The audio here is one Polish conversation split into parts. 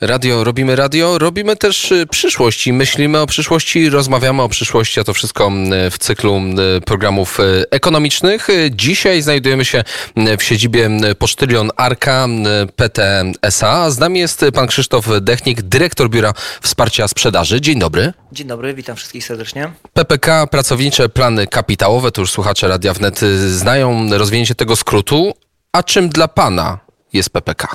Robimy też przyszłość i myślimy o przyszłości, rozmawiamy o przyszłości, a to wszystko w cyklu programów ekonomicznych. Dzisiaj znajdujemy się w siedzibie Posztylion Arka PT S.A. Z nami jest pan Krzysztof Dechnik, dyrektor Biura Wsparcia Sprzedaży. Dzień dobry. Dzień dobry, witam wszystkich serdecznie. PPK, pracownicze plany kapitałowe, to już słuchacze Radia Wnet znają rozwinięcie tego skrótu. A czym dla pana jest PPK?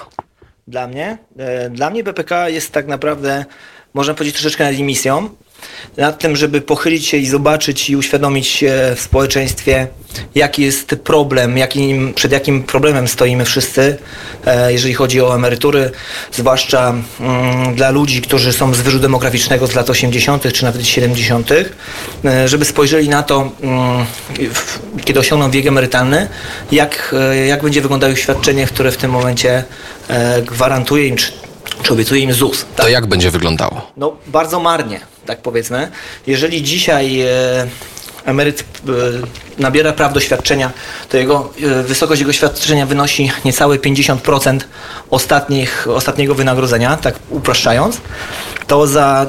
Dla mnie PPK jest tak naprawdę, można powiedzieć, troszeczkę nad misją. Nad tym, żeby pochylić się i zobaczyć i uświadomić w społeczeństwie, jaki jest problem, przed jakim problemem stoimy wszyscy, jeżeli chodzi o emerytury, zwłaszcza dla ludzi, którzy są z wyżu demograficznego z lat 80. czy nawet 70., żeby spojrzeli na to, kiedy osiągną wiek emerytalny, jak będzie wyglądało świadczenie, które w tym momencie gwarantuje im, czy obiecuje im ZUS. Tak? To jak będzie wyglądało? No, bardzo marnie, tak powiedzmy. Jeżeli dzisiaj emeryt nabiera praw do świadczenia, to wysokość jego świadczenia wynosi niecałe 50% ostatniego wynagrodzenia, tak upraszczając, to za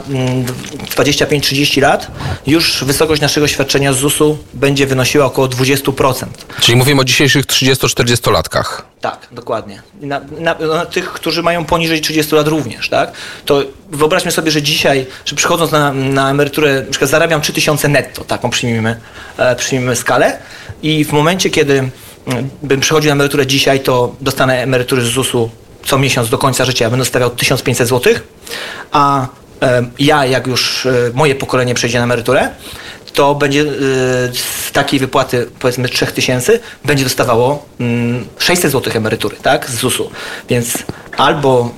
25-30 lat już wysokość naszego świadczenia z ZUS-u będzie wynosiła około 20%. Czyli mówimy o dzisiejszych 30-40-latkach. Tak, dokładnie. Na tych, którzy mają poniżej 30 lat również, tak? To wyobraźmy sobie, że dzisiaj, że przychodząc na emeryturę, na przykład zarabiam 3000 netto, taką przyjmijmy skalę, i w momencie, kiedy bym przychodził na emeryturę dzisiaj, to dostanę emerytury z ZUS-u co miesiąc do końca życia, będę dostawał 1500 zł, a ja, jak już moje pokolenie przejdzie na emeryturę, to będzie z takiej wypłaty, powiedzmy 3000, będzie dostawało 600 zł emerytury, tak, z ZUS-u. Więc albo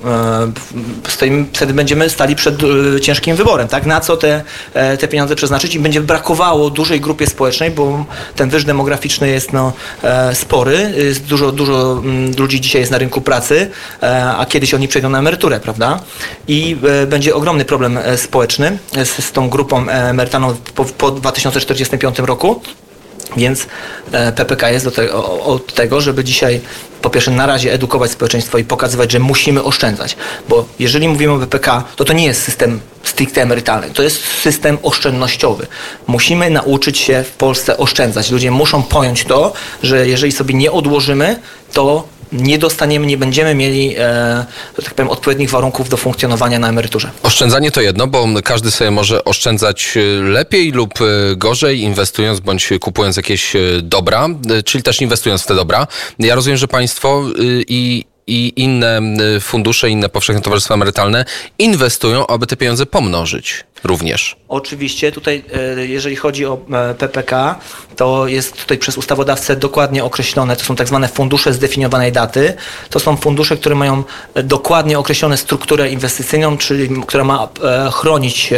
wtedy będziemy stali przed ciężkim wyborem, tak, na co te pieniądze przeznaczyć, i będzie brakowało dużej grupie społecznej, bo ten wyż demograficzny jest spory, jest dużo ludzi dzisiaj jest na rynku pracy, a kiedyś oni przejdą na emeryturę, prawda? I będzie ogromny problem społeczny z tą grupą emerytalną po 2045 roku. Więc PPK jest od tego, żeby dzisiaj po pierwsze na razie edukować społeczeństwo i pokazywać, że musimy oszczędzać. Bo jeżeli mówimy o PPK, to nie jest system stricte emerytalny, to jest system oszczędnościowy. Musimy nauczyć się w Polsce oszczędzać. Ludzie muszą pojąć to, że jeżeli sobie nie odłożymy, to nie będziemy mieli, że tak powiem, odpowiednich warunków do funkcjonowania na emeryturze. Oszczędzanie to jedno, bo każdy sobie może oszczędzać lepiej lub gorzej, inwestując bądź kupując jakieś dobra, czyli też inwestując w te dobra. Ja rozumiem, że państwo i inne fundusze, inne powszechne towarzystwa emerytalne inwestują, aby te pieniądze pomnożyć również. Oczywiście tutaj, jeżeli chodzi o PPK, to jest tutaj przez ustawodawcę dokładnie określone, to są tak zwane fundusze zdefiniowanej daty. To są fundusze, które mają dokładnie określoną strukturę inwestycyjną, czyli która ma chronić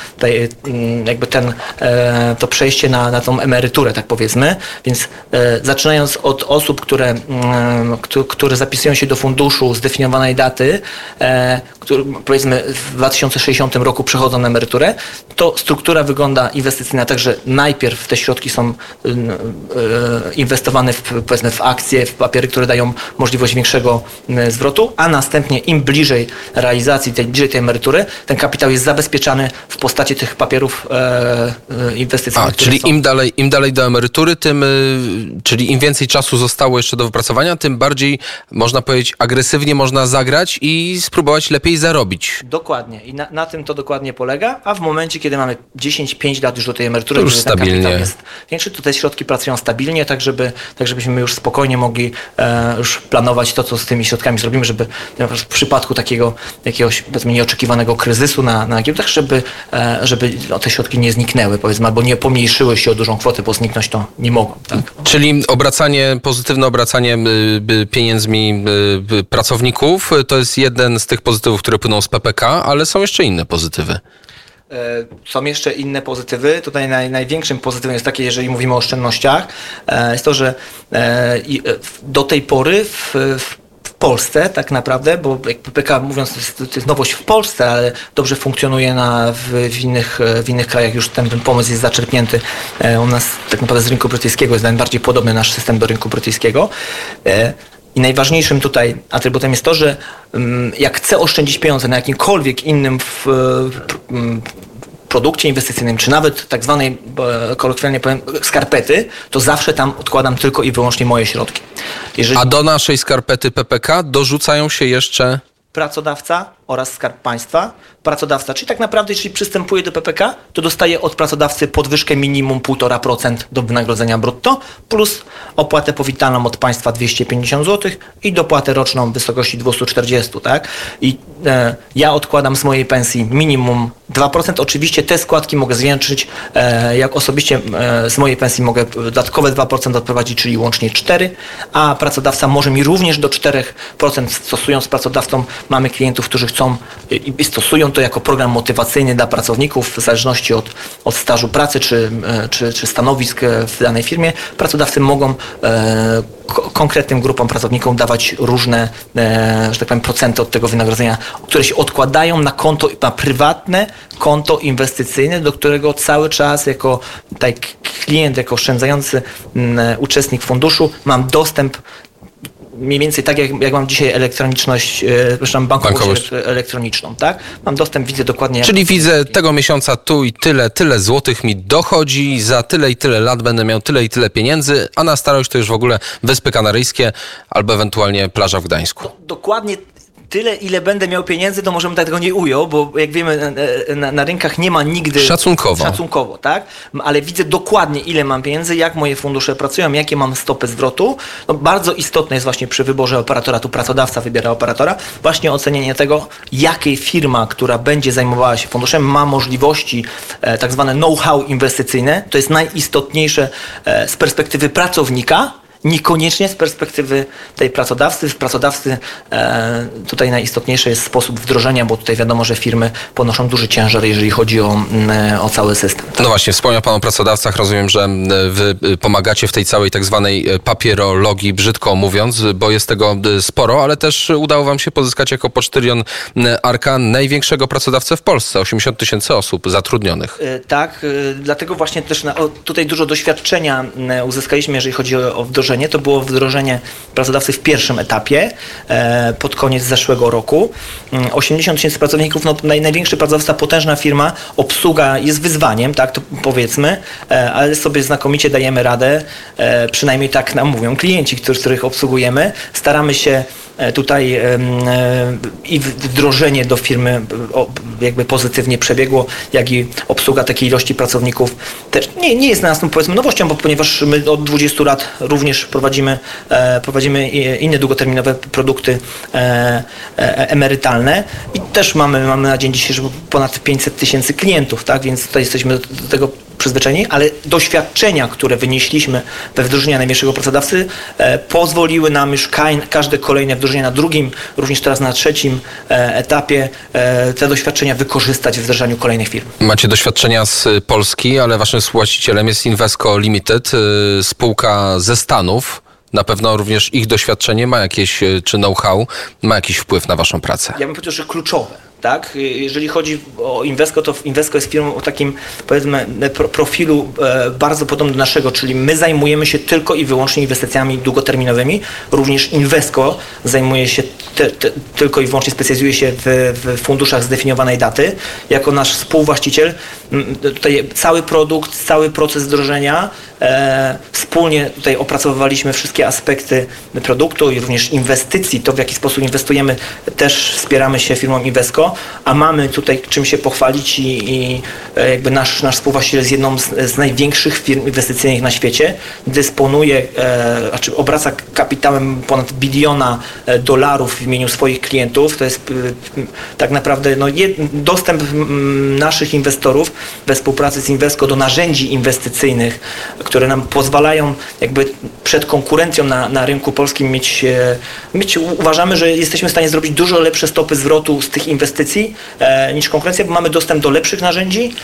to przejście na tą emeryturę, tak powiedzmy. Więc zaczynając od osób, które zapisują się do funduszu zdefiniowanej daty, które powiedzmy w 2060 roku przechodzą na emeryturę, to struktura wygląda inwestycyjna tak, że najpierw te środki są inwestowane powiedzmy w akcje, w papiery, które dają możliwość większego zwrotu, a następnie im bliżej realizacji, bliżej tej emerytury, ten kapitał jest zabezpieczany w postaci tych papierów inwestycyjnych. Czyli im dalej do emerytury, czyli im więcej czasu zostało jeszcze do wypracowania, tym bardziej, można powiedzieć, agresywnie można zagrać i spróbować lepiej zarobić. Dokładnie. I na tym to dokładnie polega, a w momencie, kiedy mamy 10-5 lat już do tej emerytury, to już stabilnie. Kapitał jest większy, to te środki pracują stabilnie, tak żebyśmy już spokojnie mogli już planować to, co z tymi środkami zrobimy, żeby w przypadku jakiegoś powiedzmy nieoczekiwanego kryzysu na giełdach, żeby te środki nie zniknęły, powiedzmy, albo nie pomniejszyły się o dużą kwotę, bo zniknąć to nie mogą. Tak? Czyli pozytywne obracanie pieniędzmi pracowników to jest jeden z tych pozytywów, które płyną z PPK, ale są jeszcze inne pozytywy. Są jeszcze inne pozytywy. Tutaj największym pozytywem jest takie, jeżeli mówimy o oszczędnościach, jest to, że do tej pory w Polsce tak naprawdę, bo jak PPK, mówiąc, to jest nowość w Polsce, ale dobrze funkcjonuje w innych krajach, już ten pomysł jest zaczerpnięty. U nas tak naprawdę z rynku brytyjskiego jest najbardziej podobny nasz system do rynku brytyjskiego. I najważniejszym tutaj atrybutem jest to, że jak chcę oszczędzić pieniądze na jakimkolwiek innym produkcie inwestycyjnym, czy nawet tak zwanej, kolokwialnie powiem, skarpety, to zawsze tam odkładam tylko i wyłącznie moje środki. A do naszej skarpety PPK dorzucają się jeszcze pracodawca oraz Skarb Państwa. Pracodawca, czyli tak naprawdę jeśli przystępuje do PPK, to dostaje od pracodawcy podwyżkę minimum 1,5% do wynagrodzenia brutto, plus opłatę powitalną od państwa 250 zł i dopłatę roczną w wysokości 240, tak? I ja odkładam z mojej pensji minimum 2%. Oczywiście te składki mogę zwiększyć, jak osobiście z mojej pensji mogę dodatkowe 2% odprowadzić, czyli łącznie 4%, a pracodawca może mi również do 4%, stosując z pracodawcą. Mamy klientów, którzy chcą i stosują to jako program motywacyjny dla pracowników w zależności od stażu pracy czy stanowisk w danej firmie. Pracodawcy mogą konkretnym grupom pracowników dawać różne, że tak powiem, procenty od tego wynagrodzenia, które się odkładają na konto, na prywatne konto inwestycyjne, do którego cały czas jako klient, jako oszczędzający uczestnik funduszu mam dostęp mniej więcej tak, jak mam dzisiaj elektroniczność, przepraszam, bankowość elektroniczną, tak? Mam dostęp, widzę dokładnie... Czyli widzę tego miesiąca tu i tyle złotych mi dochodzi, za tyle i tyle lat będę miał tyle i tyle pieniędzy, a na starość to już w ogóle Wyspy Kanaryjskie albo ewentualnie plaża w Gdańsku. Dokładnie tyle, ile będę miał pieniędzy, to może bym tego nie ujął, bo jak wiemy, na rynkach nie ma nigdy... Szacunkowo, tak? Ale widzę dokładnie, ile mam pieniędzy, jak moje fundusze pracują, jakie mam stopy zwrotu. No, bardzo istotne jest właśnie przy wyborze operatora, tu pracodawca wybiera operatora, właśnie ocenienie tego, jakiej firma, która będzie zajmowała się funduszem, ma możliwości, tak zwane know-how inwestycyjne. To jest najistotniejsze z perspektywy pracownika, niekoniecznie z perspektywy tej pracodawcy. Tutaj najistotniejszy jest sposób wdrożenia, bo tutaj wiadomo, że firmy ponoszą duży ciężar, jeżeli chodzi o cały system. No właśnie, wspomniał Pan o pracodawcach. Rozumiem, że Wy pomagacie w tej całej tak zwanej papierologii, brzydko mówiąc, bo jest tego sporo, ale też udało Wam się pozyskać jako pocztylion Arka największego pracodawcę w Polsce, 80 000 osób zatrudnionych. Tak, dlatego właśnie też tutaj dużo doświadczenia uzyskaliśmy, jeżeli chodzi o wdrożenie. To było wdrożenie pracodawcy w pierwszym etapie pod koniec zeszłego roku. 80 000 pracowników, no największy pracodawca, potężna firma, obsługa jest wyzwaniem, tak to powiedzmy, ale sobie znakomicie dajemy radę, przynajmniej tak nam mówią klienci, których obsługujemy. Staramy się tutaj i wdrożenie do firmy jakby pozytywnie przebiegło, jak i obsługa takiej ilości pracowników też nie jest dla nas powiedzmy nowością, bo ponieważ my od 20 lat również prowadzimy inne długoterminowe produkty emerytalne i też mamy na dzień dzisiejszy ponad 500 000 klientów, tak, więc tutaj jesteśmy do tego przyzwyczajeni, ale doświadczenia, które wynieśliśmy we wdrożeniu największego pracodawcy, pozwoliły nam już każde kolejne wdrożenie na drugim, również teraz na trzecim etapie te doświadczenia wykorzystać w wdrażaniu kolejnych firm. Macie doświadczenia z Polski, ale waszym współwłaścicielem jest Invesco Limited, spółka ze Stanów. Na pewno również ich doświadczenie ma jakieś, czy know-how, ma jakiś wpływ na waszą pracę. Ja bym powiedział, że kluczowe. Tak? Jeżeli chodzi o Invesco, to Invesco jest firmą o takim, powiedzmy, profilu bardzo podobnym do naszego, czyli my zajmujemy się tylko i wyłącznie inwestycjami długoterminowymi. Również Invesco zajmuje się tylko i wyłącznie, specjalizuje się w funduszach zdefiniowanej daty. Jako nasz współwłaściciel tutaj cały produkt, cały proces wdrożenia, wspólnie tutaj opracowywaliśmy wszystkie aspekty produktu i również inwestycji, to w jaki sposób inwestujemy, też wspieramy się firmą Invesco, a mamy tutaj czym się pochwalić i jakby nasz współwłaściciel jest jedną z największych firm inwestycyjnych na świecie, dysponuje, obraca kapitałem ponad $1 bilion w imieniu swoich klientów. To jest tak naprawdę dostęp naszych inwestorów we współpracy z Invesco do narzędzi inwestycyjnych, które nam pozwalają jakby przed konkurencją na rynku polskim mieć, uważamy, że jesteśmy w stanie zrobić dużo lepsze stopy zwrotu z tych inwestycji niż konkurencja, bo mamy dostęp do lepszych narzędzi,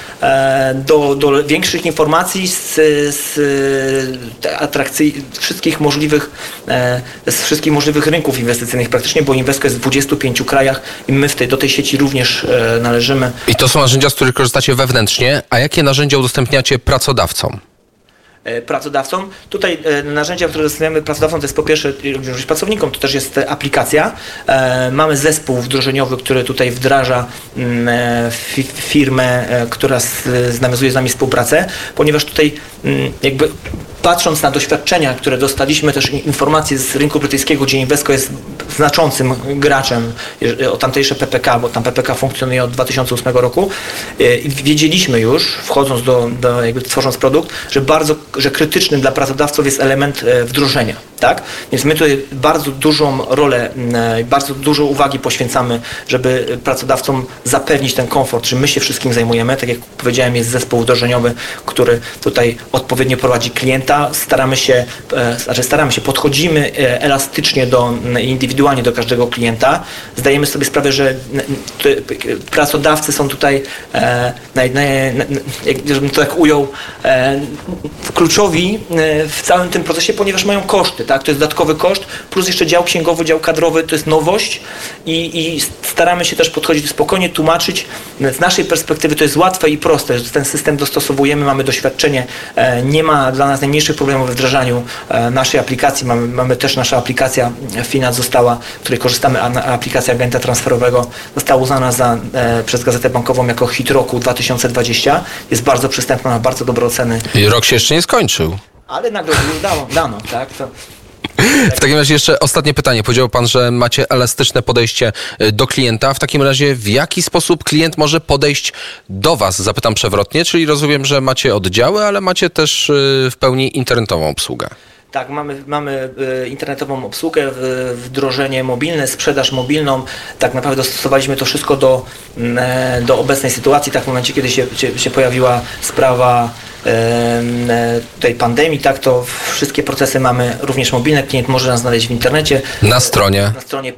do większych informacji z wszystkich możliwych rynków inwestycyjnych praktycznie, bo Invesco jest w 25 krajach i my do tej sieci również należymy. I to są narzędzia, z których korzystacie wewnętrznie, a jakie narzędzia udostępniacie pracodawcom? pracodawcom. Tutaj narzędzia, które dostajemy pracodawcom, to jest po pierwsze również pracownikom, to też jest aplikacja. Mamy zespół wdrożeniowy, który tutaj wdraża firmę, która nawiązuje z nami współpracę, ponieważ tutaj jakby patrząc na doświadczenia, które dostaliśmy, też informacje z rynku brytyjskiego, gdzie Invesco jest znaczącym graczem o tamtejsze PPK, bo tam PPK funkcjonuje od 2008 roku, wiedzieliśmy już, wchodząc jakby tworząc produkt, że krytycznym dla pracodawców jest element wdrożenia. Tak? Więc my tutaj bardzo dużą rolę, bardzo dużo uwagi poświęcamy, żeby pracodawcom zapewnić ten komfort, że my się wszystkim zajmujemy. Tak jak powiedziałem, jest zespół wdrożeniowy, który tutaj odpowiednio prowadzi klienta. Staramy się, podchodzimy elastycznie indywidualnie do każdego klienta. Zdajemy sobie sprawę, że pracodawcy są tutaj, żebym to tak ujął, kluczowi w całym tym procesie, ponieważ mają koszty. Tak? To jest dodatkowy koszt, plus jeszcze dział księgowy, dział kadrowy, to jest nowość i staramy się też podchodzić spokojnie, tłumaczyć. Z naszej perspektywy to jest łatwe i proste, że ten system dostosowujemy, mamy doświadczenie, nie ma dla nas najmniejszych problemów we wdrażaniu naszej aplikacji. Mamy też nasza aplikacja Finans została, w której korzystamy, aplikacja agenta transferowego została uznana przez Gazetę Bankową jako hit roku 2020. Jest bardzo przystępna, ma bardzo dobre oceny. I rok się jeszcze nie skończył. Ale nagrodę już dano, tak? W takim razie jeszcze ostatnie pytanie. Powiedział pan, że macie elastyczne podejście do klienta. W takim razie w jaki sposób klient może podejść do was? Zapytam przewrotnie, czyli rozumiem, że macie oddziały, ale macie też w pełni internetową obsługę. Tak, mamy internetową obsługę, wdrożenie mobilne, sprzedaż mobilną. Tak naprawdę dostosowaliśmy to wszystko do obecnej sytuacji. Tak w momencie, kiedy się pojawiła sprawa tej pandemii, tak, to wszystkie procesy mamy również mobilne. Klient może nas znaleźć w internecie. Na stronie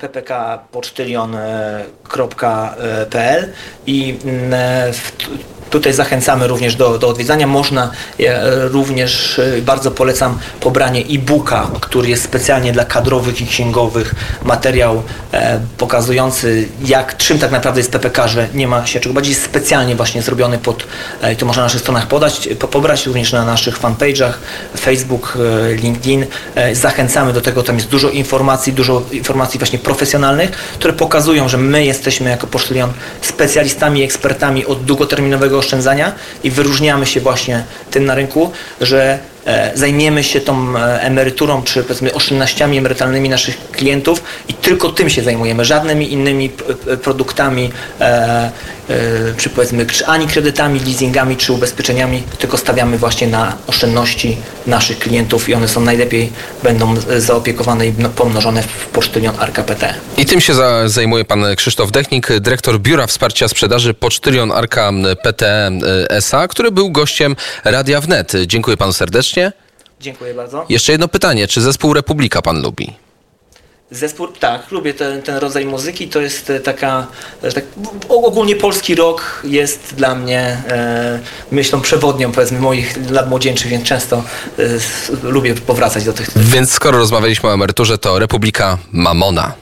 ppkpocztylion.pl i tutaj zachęcamy również do odwiedzania. Można również, bardzo polecam pobranie e-booka, który jest specjalnie dla kadrowych i księgowych. Materiał pokazujący, czym tak naprawdę jest PPK, że nie ma się czego bać. Jest specjalnie właśnie zrobiony i to można na naszych stronach pobrać, również na naszych fanpage'ach, Facebook, LinkedIn. Zachęcamy do tego, tam jest dużo informacji właśnie profesjonalnych, które pokazują, że my jesteśmy jako Pocztylion specjalistami, ekspertami od długoterminowego oszczędzania i wyróżniamy się właśnie tym na rynku, że zajmiemy się tą emeryturą, czy powiedzmy oszczędnościami emerytalnymi naszych klientów i tylko tym się zajmujemy, żadnymi innymi produktami, czy powiedzmy ani kredytami, leasingami, czy ubezpieczeniami, tylko stawiamy właśnie na oszczędności naszych klientów i one są najlepiej, będą zaopiekowane i pomnożone w Pocztylion Arka PT. I tym się zajmuje pan Krzysztof Dechnik, dyrektor Biura Wsparcia Sprzedaży Pocztylion Arka PT SA, który był gościem Radia Wnet. Dziękuję panu serdecznie. Dziękuję bardzo. Jeszcze jedno pytanie. Czy zespół Republika pan lubi? Tak, lubię ten rodzaj muzyki. To jest ogólnie polski rock jest dla mnie myślą przewodnią, powiedzmy, moich lat młodzieńczych, więc często lubię powracać do tych. Więc skoro rozmawialiśmy o emeryturze, to Republika Mamona.